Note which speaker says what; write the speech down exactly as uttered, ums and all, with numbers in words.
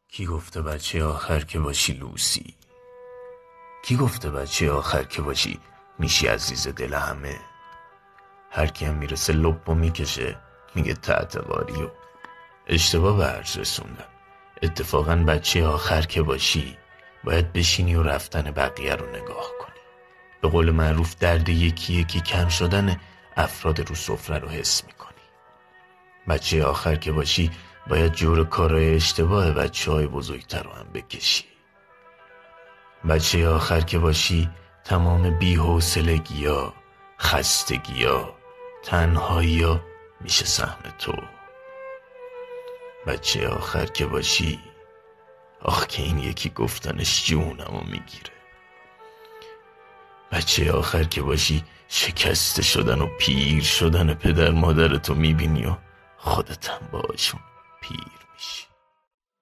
Speaker 1: کی گفته بچه آخر که باشی لوسی؟ کی گفته بچه آخر که باشی میشی عزیز دل همه؟ هر کی هم میرسه لب و میکشه میگه تحت قاری و اشتباه به عرض رسوندم. اتفاقا بچه آخر که باشی باید بشینی و رفتن بقیه رو نگاه کنی. به قول معروف درد یکی یکی کم شدن افراد رو سفره رو حس میکنی. بچه آخر که باشی باید جور کارهای اشتباه بچه های بزرگتر رو هم بکشی. بچه آخر که باشی تمام بی‌حوصلگی ها، خستگی ها، تنهایی ها میشه سهم تو. بچه آخر که باشی آخ که این یکی گفتنش جونمو میگیره. بچه آخر که باشی شکسته شدن و پیر شدن پدر مادرتو میبینی و خودت هم باشون پیر میشی.